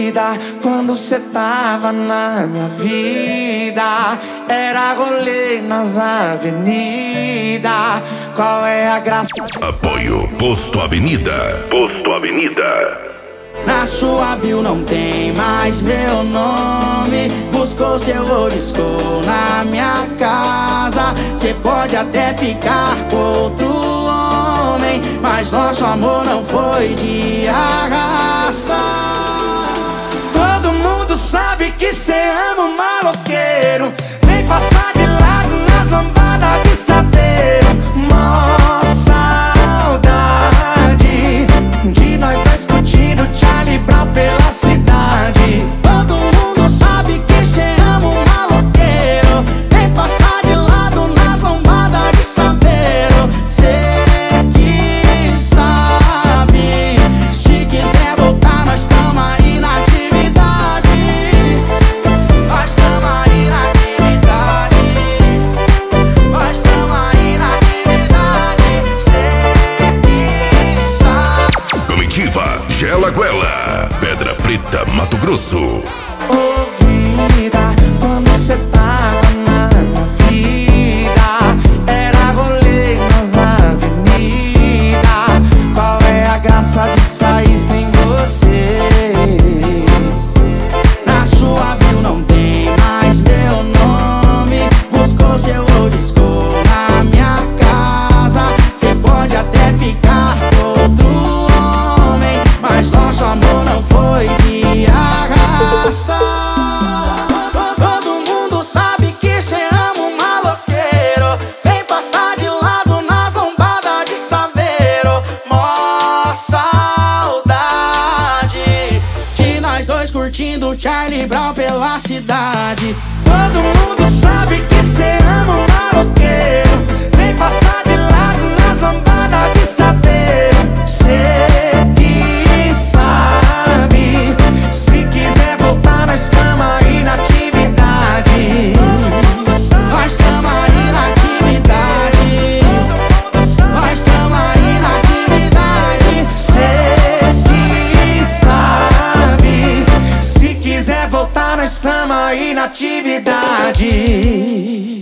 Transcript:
vida, quando cê tava na minha vida, era rolê nas avenidas. Qual é a graça? Apoio Posto Avenida. Posto Avenida. Na sua bio não tem mais meu nome. Buscou seu ouro, escou na minha casa. Cê pode até ficar com outro homem, mas nosso amor não foi de arrasta. Todo mundo sabe que cê ama um maloqueiro. Vem passar de lado nas lambadas de saveiro. Mó saudade de nós dois curtindo Charlie Brown pela cidade. Todo mundo sabe que cê ama um maloqueiro. Vem passar de lado nas lambadas de saveiro. Cê que sabe, se quiser voltar nós tamo aí na atividade. Nós tamo aí na atividade. Nós tamo aí na atividade. Cê que sabe. Comitiva Gela Guela, Pedra Preta, Mato Grosso. Ô vida, quando cê tava na minha vida, era rolê nas avenidas. Qual é a graça de sair sem você? Na sua bio não tem mais meu nome. Buscou seu ouro, escou na minha casa. Cê pode até ficar com outro homem, mas nosso amor não foi de arrasta. Todo mundo sabe que cê ama um maloqueiro. Vem passar de lado nas lombadas de saveiro. Mó saudade de nós dois curtindo Charlie Brown pela cidade. Todo mundo sabe que cê ama um maloqueiro. Vem passar de lado nas lombadas de saveiro. Cê que sabe, se quiser voltar nós tamo aí na atividade. Nós tamo aí na atividade. Nós tamo aí na atividade. Cê que sabe, se quiser voltar nós tamo aí na atividade.